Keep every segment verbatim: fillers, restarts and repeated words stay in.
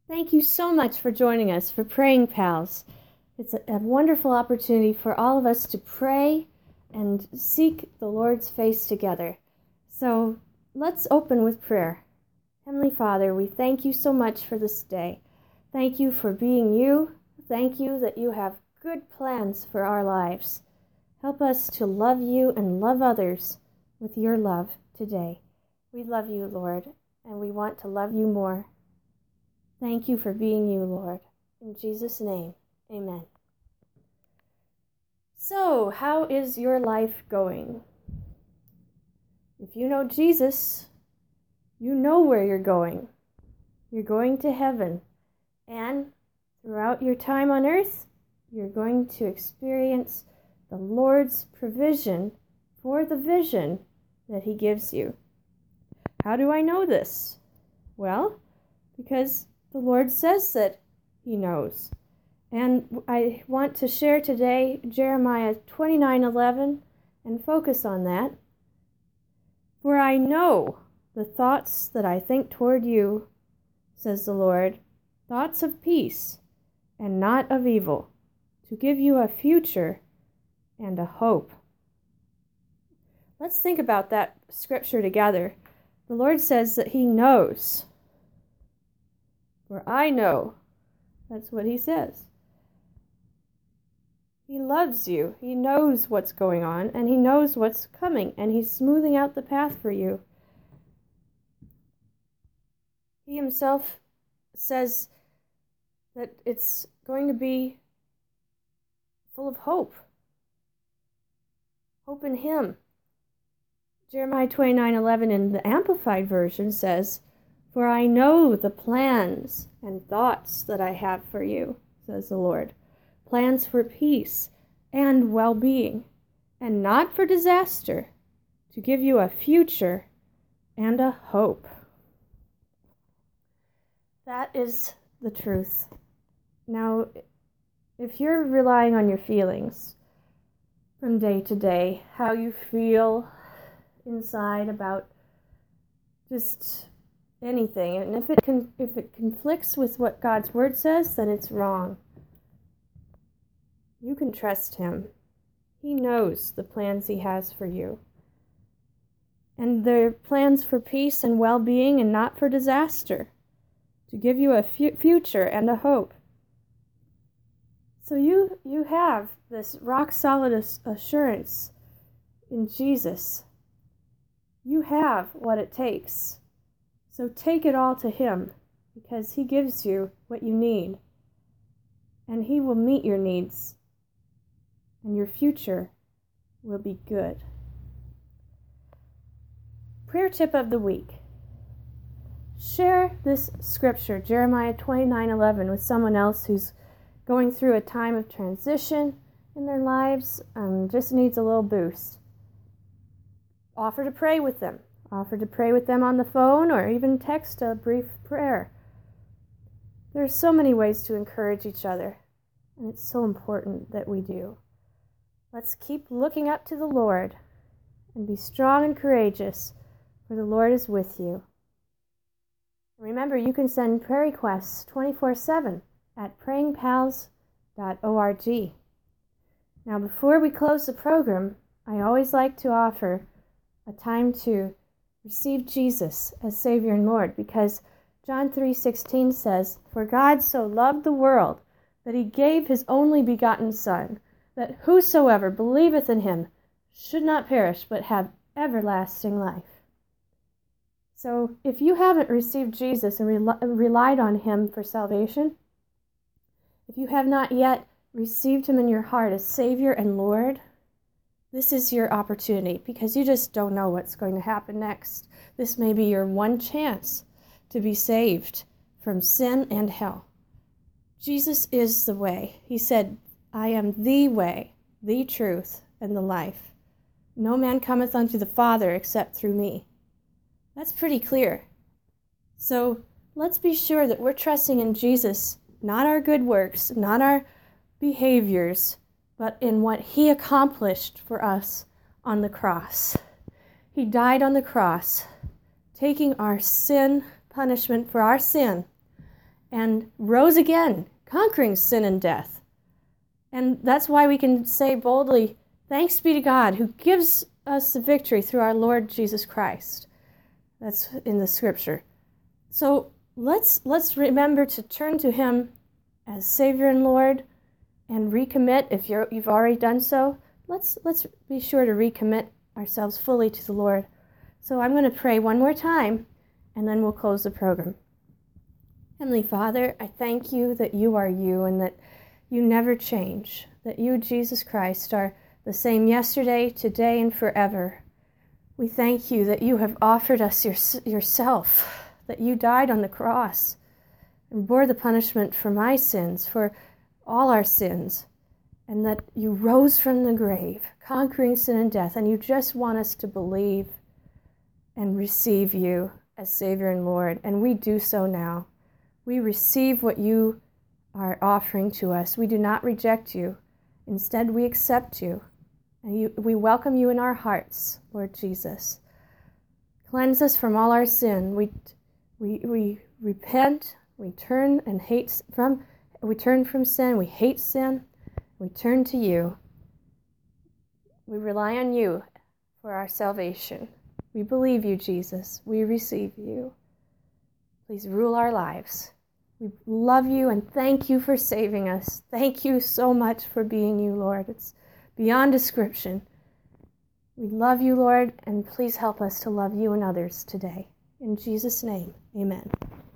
Thank you so much for joining us for Praying Pals. It's a, a wonderful opportunity for all of us to pray and seek the Lord's face together. So let's open with prayer. Heavenly Father, we thank you so much for this day. Thank you for being you. Thank you that you have good plans for our lives. Help us to love you and love others with your love today. We love you, Lord, and we want to love you more. Thank you for being you, Lord. In Jesus' name, amen. So, how is your life going? If you know Jesus, you know where you're going. You're going to heaven. And throughout your time on earth, you're going to experience the Lord's provision for the vision that He gives you. How do I know this? Well, because the Lord says that He knows. And I want to share today Jeremiah twenty-nine eleven and focus on that. For I know the thoughts that I think toward you, says the Lord, thoughts of peace and not of evil, to give you a future and a hope. Let's think about that scripture together. The Lord says that He knows. For I know. That's what He says. He loves you. He knows what's going on, and He knows what's coming, and He's smoothing out the path for you. He Himself says that it's going to be full of hope. Hope in Him. Jeremiah twenty-nine eleven in the Amplified Version says, For I know the plans and thoughts that I have for you, says the Lord. Plans for peace and well-being, and not for disaster, to give you a future and a hope. That is the truth. Now, if you're relying on your feelings from day to day, how you feel inside about just anything, and if it can, if it conflicts with what God's Word says, then it's wrong. You can trust Him. He knows the plans He has for you. And they're plans for peace and well-being and not for disaster, to give you a fu- future and a hope. So you, you have this rock-solid ass- assurance in Jesus. You have what it takes. So take it all to Him, because He gives you what you need. And He will meet your needs. And your future will be good. Prayer tip of the week. Share this scripture, Jeremiah twenty-nine eleven, with someone else who's going through a time of transition in their lives and just needs a little boost. Offer to pray with them. Offer to pray with them on the phone or even text a brief prayer. There are so many ways to encourage each other, and it's so important that we do. Let's keep looking up to the Lord and be strong and courageous, for the Lord is with you. Remember, you can send prayer requests twenty-four seven at praying pals dot org. Now, before we close the program, I always like to offer a time to receive Jesus as Savior and Lord, because John three sixteen says, For God so loved the world that He gave His only begotten Son, that whosoever believeth in Him should not perish, but have everlasting life. So if you haven't received Jesus and rel- relied on Him for salvation, if you have not yet received Him in your heart as Savior and Lord, this is your opportunity, because you just don't know what's going to happen next. This may be your one chance to be saved from sin and hell. Jesus is the way. He said, I am the way, the truth, and the life. No man cometh unto the Father except through me. That's pretty clear. So let's be sure that we're trusting in Jesus, not our good works, not our behaviors, but in what He accomplished for us on the cross. He died on the cross, taking our sin punishment for our sin, and rose again, conquering sin and death. And that's why we can say boldly, thanks be to God who gives us the victory through our Lord Jesus Christ. That's in the scripture. So let's let's remember to turn to him as Savior and Lord and recommit. If you're, you've already done so, let's let's be sure to recommit ourselves fully to the Lord. So I'm going to pray one more time, and then we'll close the program. Heavenly Father, I thank you that you are you and that you never change, that you, Jesus Christ, are the same yesterday, today, and forever. We thank you that you have offered us your, yourself, that you died on the cross and bore the punishment for my sins, for all our sins, and that you rose from the grave, conquering sin and death, and you just want us to believe and receive you as Savior and Lord, and we do so now. We receive what you are offering to us. We do not reject you. Instead, we accept you. And you, we welcome you in our hearts, Lord Jesus. Cleanse us from all our sin. We, we, we repent. We turn and hate from. We turn from sin. We hate sin. We turn to you. We rely on you for our salvation. We believe you, Jesus. We receive you. Please rule our lives. We love you and thank you for saving us. Thank you so much for being you, Lord. It's beyond description. We love you, Lord, and please help us to love you and others today. In Jesus' name, amen.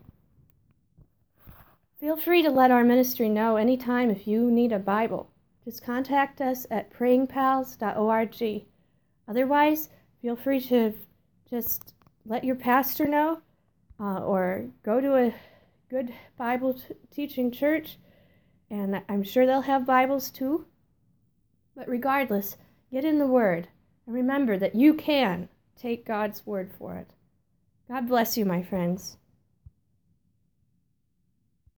Feel free to let our ministry know anytime if you need a Bible. Just contact us at praying pals dot org. Otherwise, feel free to just let your pastor know uh, or go to a good Bible t- teaching church, and I'm sure they'll have Bibles too. But regardless, get in the Word and remember that you can take God's word for it. God bless you, my friends.